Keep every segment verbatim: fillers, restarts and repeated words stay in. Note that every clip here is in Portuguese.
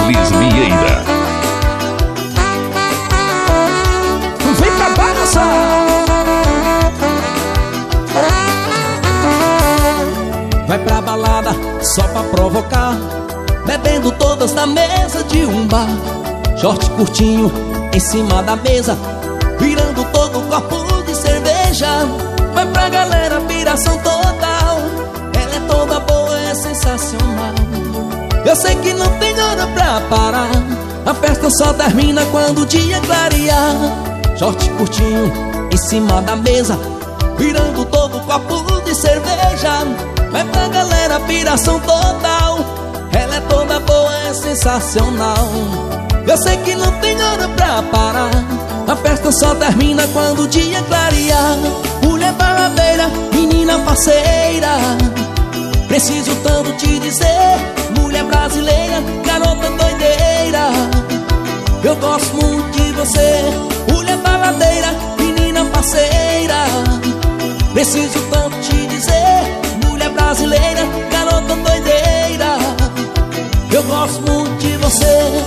Elis Vieira. Vem pra balançar. Vai pra balada só pra provocar, bebendo todas na mesa de um bar. Short curtinho em cima da mesa, virando todo o copo de cerveja. Vai pra galera, piração total. Ela é toda boa, é sensacional. Eu sei que não tem hora pra parar, a festa só termina quando o dia clarear. Short curtinho em cima da mesa, virando todo o copo de cerveja. Vai pra galera, piração total. Ela é toda boa, é sensacional. Eu sei que não tem hora pra parar, a festa só termina quando o dia clarear. Mulher baladeira, menina parceira, preciso tanto te dizer. Mulher brasileira, garota doideira, eu gosto muito de você. Mulher baladeira, menina parceira, preciso tanto te dizer. Mulher brasileira, garota doideira, eu gosto muito de você.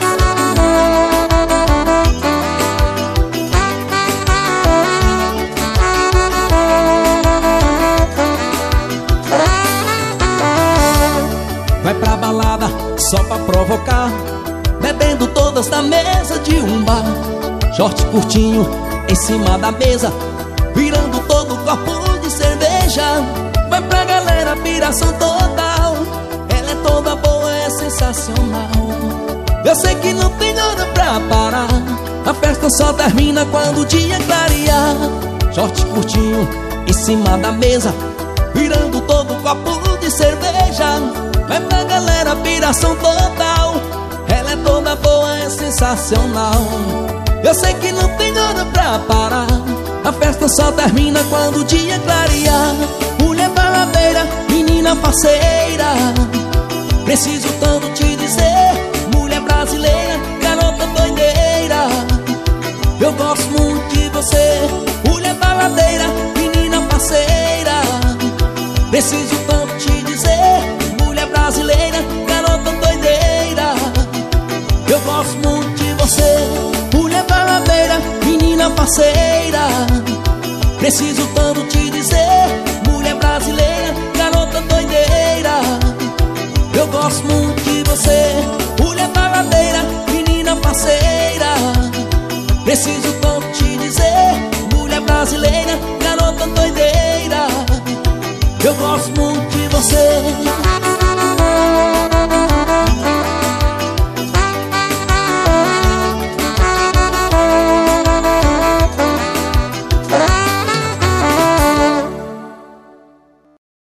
Vai pra balada só pra provocar, bebendo todas na mesa de um bar. Short curtinho em cima da mesa, virando todo o copo de cerveja. Vai pra galera, piração total. Ela é toda boa, é sensacional. Eu sei que não tem hora pra parar, a festa só termina quando o dia clarear. Short curtinho em cima da mesa, virando todo o copo de cerveja. Vai pra galera, piração total. Ela é toda boa, é sensacional. Eu sei que não tem hora pra parar, a festa só termina quando o dia clarear. Mulher baladeira, menina parceira, preciso tanto te dizer. Mulher brasileira, garota doideira, eu gosto muito de você. Mulher baladeira, menina parceira, preciso tanto te dizer. Mulher brasileira, garota doideira, eu gosto muito de você. Mulher baladeira, menina parceira, preciso tanto te dizer. Mulher brasileira, garota doideira, eu gosto muito de você. Mulher baladeira, menina parceira, preciso tanto te dizer. Mulher brasileira, garota doideira, eu gosto muito de você.